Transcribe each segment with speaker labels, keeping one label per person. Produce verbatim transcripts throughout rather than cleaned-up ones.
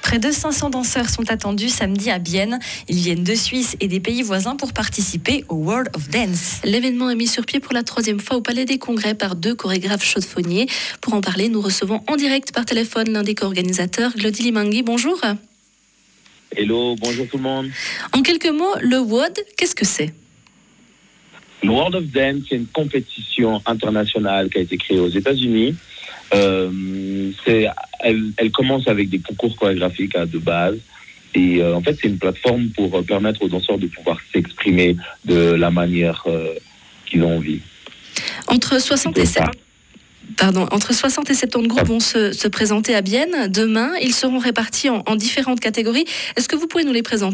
Speaker 1: Près de cinq cents danseurs sont attendus samedi à Bienne. Ils viennent de Suisse et des pays voisins pour participer au World of Dance.
Speaker 2: L'événement est mis sur pied pour la troisième fois au Palais des Congrès par deux chorégraphes chaudefonniers. Pour en parler, nous recevons en direct par téléphone l'un des co-organisateurs, Glody Limangui. Bonjour.
Speaker 3: Hello, bonjour tout le monde.
Speaker 2: En quelques mots, le W O D, qu'est-ce que c'est ?
Speaker 3: Le World of Dance, c'est une compétition internationale qui a été créée aux États-Unis. Euh, c'est, elle, elle commence avec des concours chorégraphiques à de base. Et euh, en fait, c'est une plateforme pour euh, permettre aux danseurs de pouvoir s'exprimer de la manière euh, qu'ils ont envie.
Speaker 2: Entre soixante et soixante Pardon, entre soixante et soixante-dix groupes vont se, se présenter à Bienne. Demain, ils seront répartis en, en différentes catégories. Est-ce que vous pouvez nous les présenter ?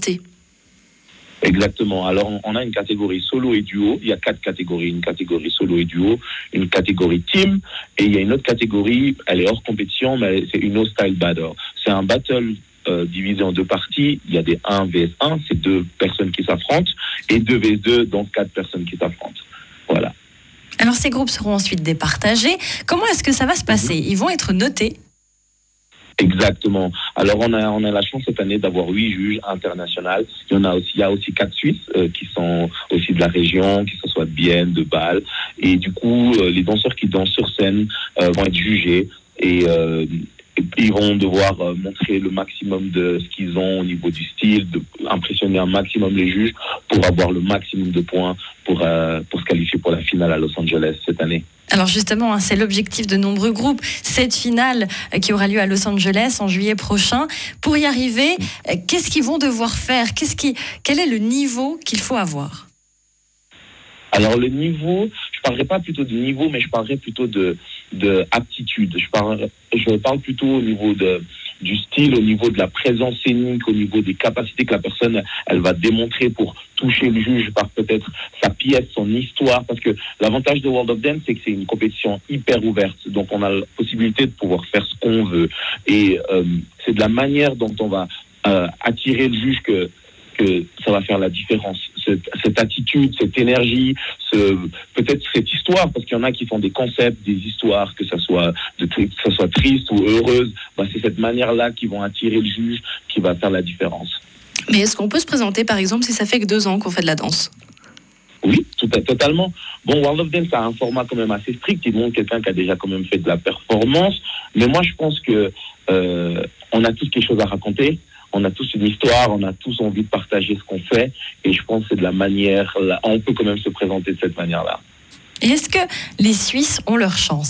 Speaker 3: Exactement. Alors, on a une catégorie solo et duo. Il y a quatre catégories. Une catégorie solo et duo, une catégorie team, et il y a une autre catégorie, elle est hors compétition, mais c'est une style battle. C'est un battle euh, divisé en deux parties. Il y a des un vs un, c'est deux personnes qui s'affrontent, et deux vs deux, donc quatre personnes qui s'affrontent. Voilà.
Speaker 1: Alors, ces groupes seront ensuite départagés. Comment est-ce que ça va se passer ? Ils vont être notés ?
Speaker 3: Exactement. Alors on a on a la chance cette année d'avoir huit juges internationaux. Il y en a aussi il y a aussi quatre Suisses euh, qui sont aussi de la région, qui soient de Bienne, de Bâle, et du coup euh, les danseurs qui dansent sur scène euh, vont être jugés et euh, ils vont devoir euh, montrer le maximum de ce qu'ils ont au niveau du style, de impressionner un maximum les juges pour avoir le maximum de points pour euh, pour se qualifier pour la finale à Los Angeles cette année.
Speaker 1: Alors justement, hein, c'est l'objectif de nombreux groupes, cette finale euh, qui aura lieu à Los Angeles en juillet prochain. Pour y arriver, euh, qu'est-ce qu'ils vont devoir faire ? Qu'est-ce qui, quel est le niveau qu'il faut avoir ?
Speaker 3: Alors le niveau, je parlerai pas plutôt de niveau, mais je parlerai plutôt de, de aptitude. Je parle, je parle plutôt au niveau de, du style, au niveau de la présence scénique, au niveau des capacités que la personne, elle va démontrer pour toucher le juge par peut-être sa pièce, son histoire. Parce que l'avantage de World of Dance, c'est que c'est une compétition hyper ouverte. Donc on a la possibilité de pouvoir faire ce qu'on veut. Et euh, c'est de la manière dont on va euh, attirer le juge que que ça va faire la différence. Cette, cette attitude, cette énergie, ce, peut-être cette histoire, parce qu'il y en a qui font des concepts, des histoires, que ça soit, de, que ça soit triste ou heureuse, bah c'est cette manière-là qui vont attirer le juge qui va faire la différence.
Speaker 2: Mais est-ce qu'on peut se présenter, par exemple, si ça fait que deux ans qu'on fait de la danse ?
Speaker 3: Oui, tout à, totalement. Bon, World of Dance a un format quand même assez strict. Il montre quelqu'un qui a déjà quand même fait de la performance. Mais moi, je pense que euh, on a tous quelque chose à raconter. On a tous une histoire, on a tous envie de partager ce qu'on fait, et je pense que c'est de la manière, là, on peut quand même se présenter de cette manière-là.
Speaker 1: Et est-ce que les Suisses ont leur chance ?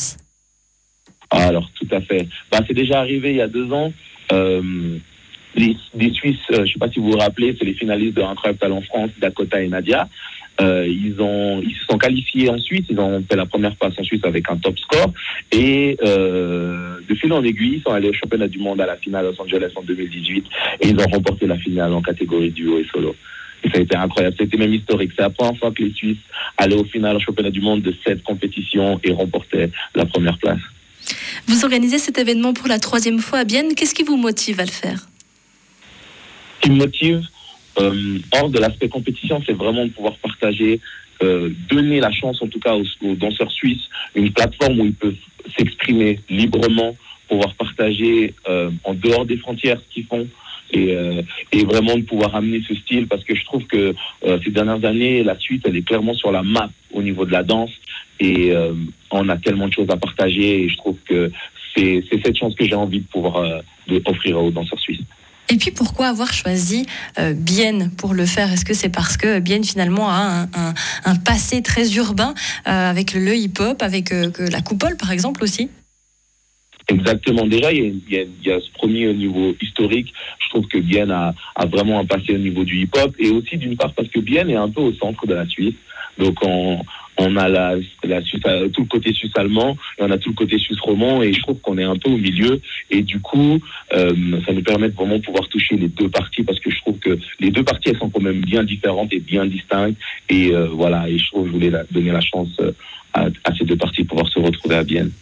Speaker 3: Alors, tout à fait. Bah, c'est déjà arrivé il y a deux ans. Euh, les, les Suisses, euh, je ne sais pas si vous vous rappelez, c'est les finalistes de Incroyable Talent France, Dakota et Nadia. Euh, ils ont, ils se sont qualifiés en Suisse, ils ont fait la première place en Suisse avec un top score, et euh, de fil en aiguille, ils sont allés au championnat du monde à la finale à Los Angeles en deux mille dix-huit, et ils ont remporté la finale en catégorie duo et solo. Et ça a été incroyable, c'était même historique. C'est la première fois que les Suisses allaient au final au championnat du monde de cette compétition et remportaient la première place.
Speaker 2: Vous organisez cet événement pour la troisième fois à Bienne. Qu'est-ce qui vous motive à le faire ?
Speaker 3: Ce qui me motive, Euh, hors de l'aspect compétition, c'est vraiment de pouvoir partager, euh, donner la chance en tout cas aux, aux danseurs suisses, une plateforme où ils peuvent s'exprimer librement, pouvoir partager euh, en dehors des frontières ce qu'ils font, et, euh, et vraiment de pouvoir amener ce style, parce que je trouve que euh, ces dernières années, la Suisse, elle est clairement sur la map au niveau de la danse, et euh, on a tellement de choses à partager, et je trouve que c'est, c'est cette chance que j'ai envie de pouvoir euh, de offrir aux danseurs suisses.
Speaker 1: Et puis pourquoi avoir choisi euh, Bienne pour le faire ? Est-ce que c'est parce que Bienne finalement a un, un, un passé très urbain euh, avec le hip-hop, avec euh, que la coupole par exemple aussi ?
Speaker 3: Exactement. Déjà, il y, a, il, y a, il y a ce premier niveau historique. Je trouve que Bienne a, a vraiment un passé au niveau du hip-hop, et aussi d'une part parce que Bienne est un peu au centre de la Suisse. Donc on, on a la, la Suisse, tout le côté suisse-allemand, et on a tout le côté suisse-roman, et je trouve qu'on est un peu au milieu. Et du coup, euh, ça nous permet de vraiment pouvoir toucher les deux parties, parce que je trouve que les deux parties, elles sont quand même bien différentes et bien distinctes. Et euh, voilà, et je trouve que je voulais la, donner la chance à, à ces deux parties de pouvoir se retrouver à Bienne.